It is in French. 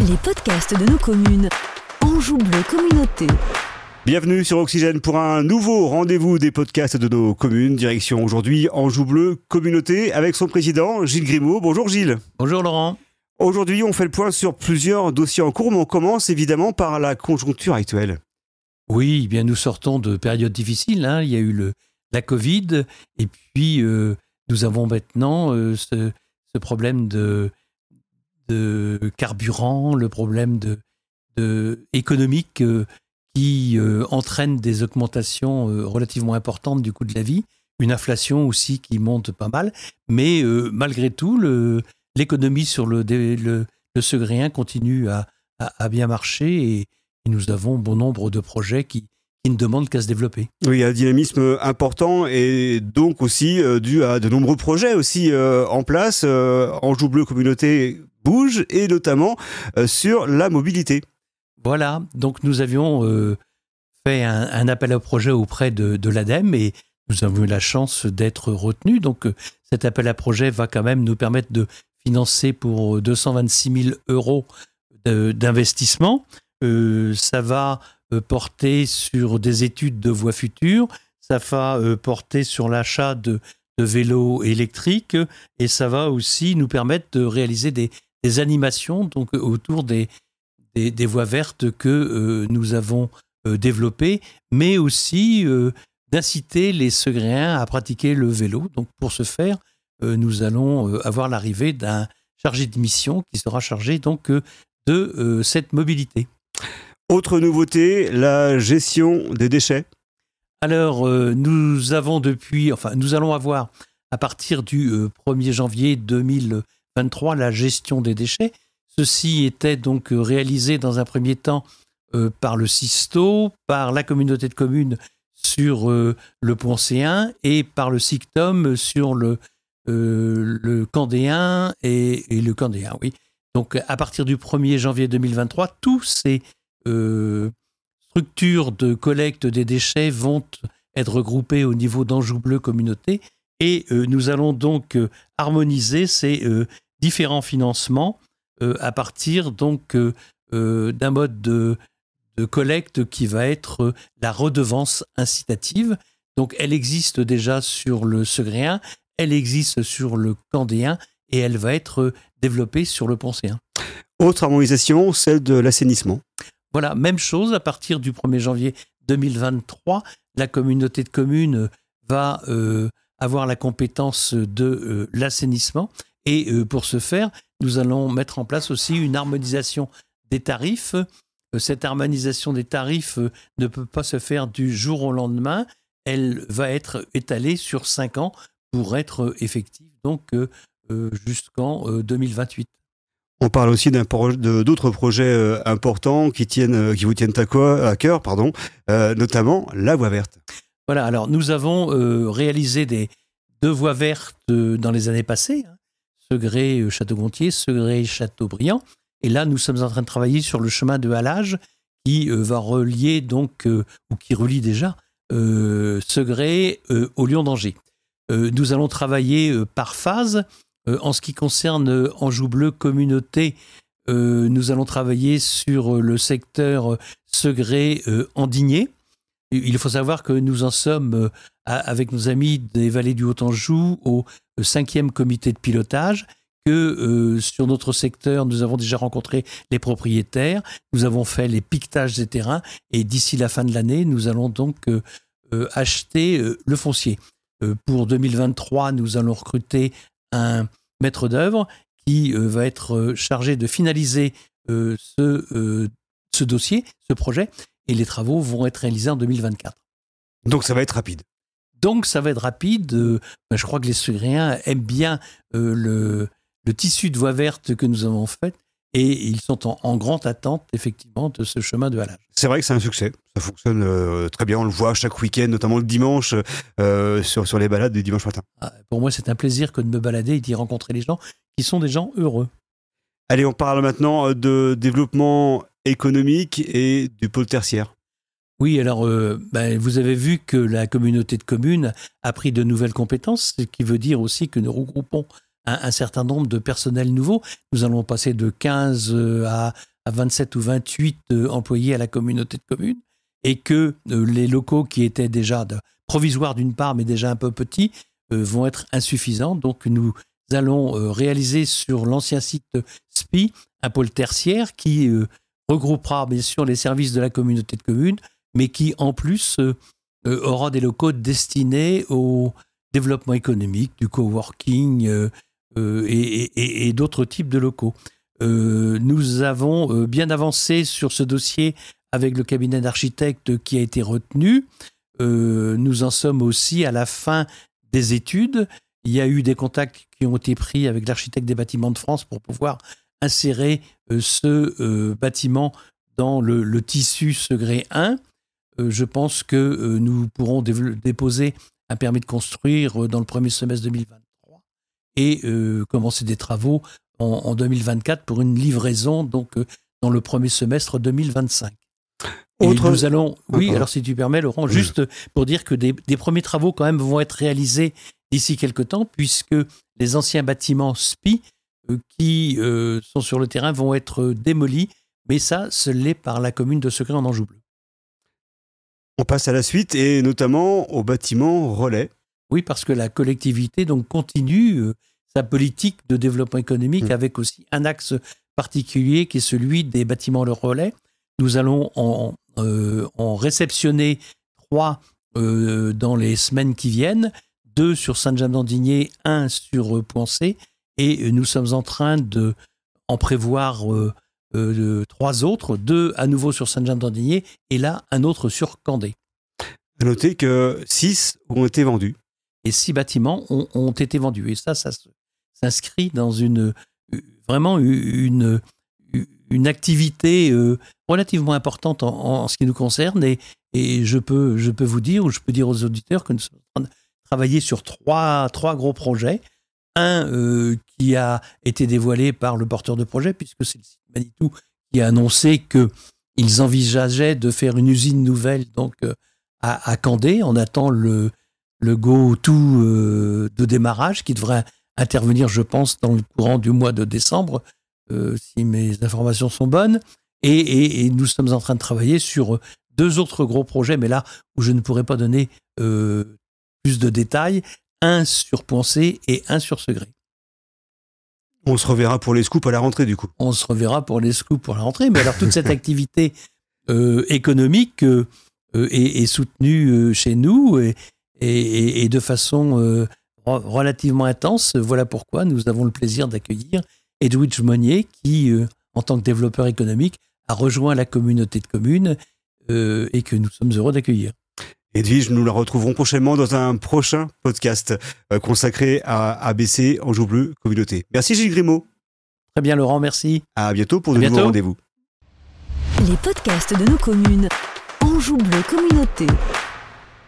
Les podcasts de nos communes. Anjou Bleu Communauté. Bienvenue sur Oxygène pour un nouveau rendez-vous des podcasts de nos communes. Direction aujourd'hui Anjou Bleu Communauté avec son président Gilles Grimaud. Bonjour Gilles. Bonjour Laurent. Aujourd'hui on fait le point sur plusieurs dossiers en cours, mais on commence évidemment par la conjoncture actuelle. Oui, bien nous sortons de périodes difficiles. Il y a eu la Covid et puis nous avons maintenant ce problème de carburant, le problème économique qui entraîne des augmentations relativement importantes du coût de la vie, une inflation aussi qui monte pas mal, mais malgré tout, l'économie sur le Segréen continue à bien marcher et nous avons bon nombre de projets qui ne demandent qu'à se développer. Oui, il y a un dynamisme important et donc aussi dû à de nombreux projets aussi en place. Anjou Bleu Communauté bouge et notamment sur la mobilité. Voilà, donc nous avions fait un appel à projet auprès de l'ADEME et nous avons eu la chance d'être retenus. Donc cet appel à projet va quand même nous permettre de financer pour 226 000 euros d'investissement. Ça va porter sur des études de voies futures, ça va porter sur l'achat de vélos électriques et ça va aussi nous permettre de réaliser des animations donc, autour des voies vertes que nous avons développées, mais aussi d'inciter les Segréens à pratiquer le vélo. Donc pour ce faire, nous allons avoir l'arrivée d'un chargé de mission qui sera chargé donc de cette mobilité. Autre nouveauté, la gestion des déchets. Alors, nous allons avoir à partir du 1er janvier 2023 la gestion des déchets. Ceci était donc réalisé dans un premier temps par le Sisto, par la communauté de communes sur le Poncéen et par le SICTOM sur le Candéen et le Candéen, oui. Donc, à partir du 1er janvier 2023, tous ces structures de collecte des déchets vont être regroupées au niveau d'Anjou Bleu Communauté et nous allons donc harmoniser ces différents financements à partir donc d'un mode de collecte qui va être la redevance incitative. Donc elle existe déjà sur le Segréen, elle existe sur le Candéen et elle va être développée sur le Poncéen. Autre harmonisation, celle de l'assainissement. Voilà, même chose, à partir du 1er janvier 2023, la communauté de communes va avoir la compétence de l'assainissement. Et pour ce faire, nous allons mettre en place aussi une harmonisation des tarifs. Cette harmonisation des tarifs ne peut pas se faire du jour au lendemain. Elle va être étalée sur 5 ans pour être effective donc jusqu'en 2028. On parle aussi d'autres projets importants qui vous tiennent à cœur, notamment la voie verte. Voilà, alors nous avons réalisé 2 voies vertes dans les années passées, Segré-Château-Gontier, Segré-Châteaubriand. Et là, nous sommes en train de travailler sur le chemin de halage qui va relier donc, ou qui relie déjà Segré au Lion d'Angers. Nous allons travailler par phase. En ce qui concerne Anjou Bleu Communauté, nous allons travailler sur le secteur Segré-Andigné. Il faut savoir que nous en sommes, avec nos amis des Vallées du Haut-Anjou, au 5e comité de pilotage, que sur notre secteur, nous avons déjà rencontré les propriétaires, nous avons fait les piquetages des terrains, et d'ici la fin de l'année, nous allons donc acheter le foncier. Pour 2023, nous allons recruter un maître d'œuvre qui va être chargé de finaliser ce dossier, ce projet, et les travaux vont être réalisés en 2024. Donc ça va être rapide. Je crois que les Segréens aiment bien le tissu de voie verte que nous avons fait et ils sont en grande attente effectivement de ce chemin de halage. C'est vrai que c'est un succès, ça fonctionne très bien, on le voit chaque week-end, notamment le dimanche, sur les balades du dimanche matin. Pour moi c'est un plaisir que de me balader et d'y rencontrer les gens qui sont des gens heureux. Allez, on parle maintenant de développement économique et du pôle tertiaire. Oui, alors vous avez vu que la communauté de communes a pris de nouvelles compétences, ce qui veut dire aussi que nous regroupons un certain nombre de personnels nouveaux. Nous allons passer de 15 à 27 ou 28 employés à la communauté de communes, et que les locaux qui étaient déjà provisoires d'une part, mais déjà un peu petits, vont être insuffisants. Donc nous allons réaliser sur l'ancien site SPI un pôle tertiaire qui regroupera bien sûr les services de la communauté de communes, mais qui en plus aura des locaux destinés au développement économique, du coworking et d'autres types de locaux. Nous avons bien avancé sur ce dossier avec le cabinet d'architectes qui a été retenu. Nous en sommes aussi à la fin des études. Il y a eu des contacts qui ont été pris avec l'architecte des bâtiments de France pour pouvoir insérer ce bâtiment dans le tissu Segré 1. Je pense que nous pourrons déposer un permis de construire dans le premier semestre 2023 et commencer des travaux en 2024 pour une livraison donc dans le premier semestre 2025. Et nous allons, oui, alors si tu permets, Laurent, juste pour dire que des premiers travaux quand même vont être réalisés d'ici quelque temps, puisque les anciens bâtiments SPI qui sont sur le terrain vont être démolis, mais ça, ce l'est par la commune de Segré en Anjou Bleu. On passe à la suite et notamment au bâtiment relais. Oui, parce que la collectivité donc continue sa politique de développement économique avec aussi un axe particulier qui est celui des bâtiments le relais. Nous allons en réceptionner 3 dans les semaines qui viennent, 2 sur Saint-James-d'Andigné, 1 sur Poincé, et nous sommes en train d'en prévoir 3 autres, 2 à nouveau sur Saint-James-d'Andigné, et là, un autre sur Candé. À noter que 6 ont été vendus. Et 6 bâtiments ont été vendus. Et ça s'inscrit dans vraiment une activité relativement importante en ce qui nous concerne. Et je peux vous dire, ou je peux dire aux auditeurs que nous sommes en train de travailler sur 3 gros projets. Un qui a été dévoilé par le porteur de projet, puisque c'est le site Manitou qui a annoncé qu'ils envisageaient de faire une usine nouvelle donc, à Candé. On attend le go-to de démarrage qui devrait intervenir, je pense, dans le courant du mois de décembre, si mes informations sont bonnes. Et nous sommes en train de travailler sur 2 autres gros projets, mais là où je ne pourrais pas donner plus de détails, 1 sur Poincé et 1 sur Segré. On se reverra pour les scoops à la rentrée, du coup. On se reverra pour les scoops pour la rentrée, mais alors toute cette activité économique est soutenue chez nous et de façon relativement intense. Voilà pourquoi nous avons le plaisir d'accueillir Edwidge Monnier qui, en tant que développeur économique, a rejoint la communauté de communes et que nous sommes heureux d'accueillir. Edwidge, nous la retrouverons prochainement dans un prochain podcast consacré à ABC Anjou Bleu Communauté. Merci Gilles Grimaud. Très bien Laurent, merci. À bientôt pour de nouveaux rendez-vous. Les podcasts de nos communes. Anjou Bleu Communauté.